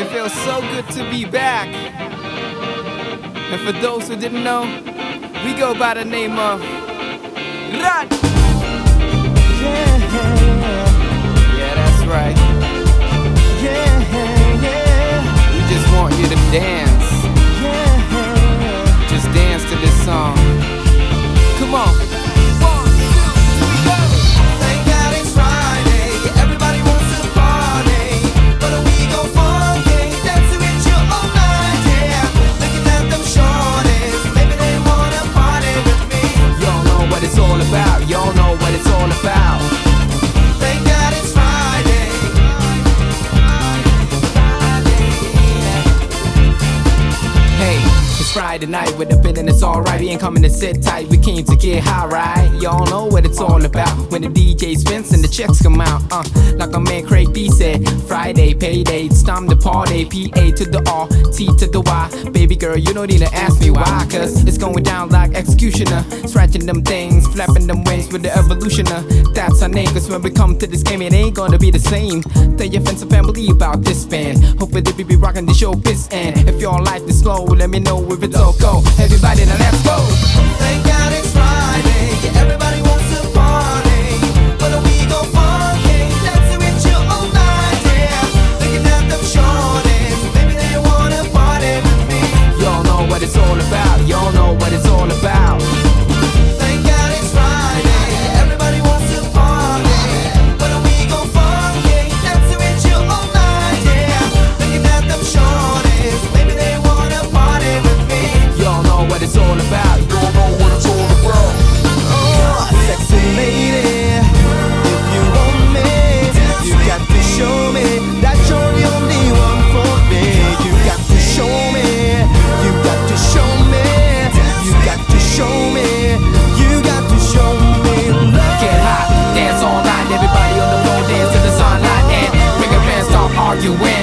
feels so good to be back. And for those who didn't know, we go by the name of Run. Yeah, that's right. We just want you to dance. Just dance to this song. Come on. Y'all know what it's all about. Thank God it's Friday. Hey, it's Friday night with a feeling it's alright. We ain't coming to sit tight, we came to get high, right? Y'all know what it's all about. When the DJ spins and the checks come out, like my man Craig D said, Friday, payday, it's time to party. P-A to the R, T to the Y. Baby girl, you don't need to ask me why, cause it's going down like executioner. Scratching them things, flapping them wings with the evolutioner. That's our name, cause when we come to this game, it ain't gonna be the same. Tell your friends and family about this band. Hopefully they be rocking the show this end. If your life is slow, let me know if it's all go. Everybody now let's go. Thank God it's Friday. Everybody wants to party, but we go funky, dancing with you all night, yeah. Looking at them shorties, maybe they wanna party with me. Y'all know what it's all about. Y'all know what it's all about. Thank God it's Friday. Everybody wants to party, but we go funky, dancing with you all night, yeah. Looking at them shorties, maybe they wanna party with me. Y'all know what it's all about. Y'all know what it's all about. Oh, sexy lady, if you want me, you got to show me that you're the only one for me. You got to show me, you got to show me, you got to show me, you got to show me love. Get hot, dance all night. Everybody on the floor dance to the sunlight and bring a band, start arguing.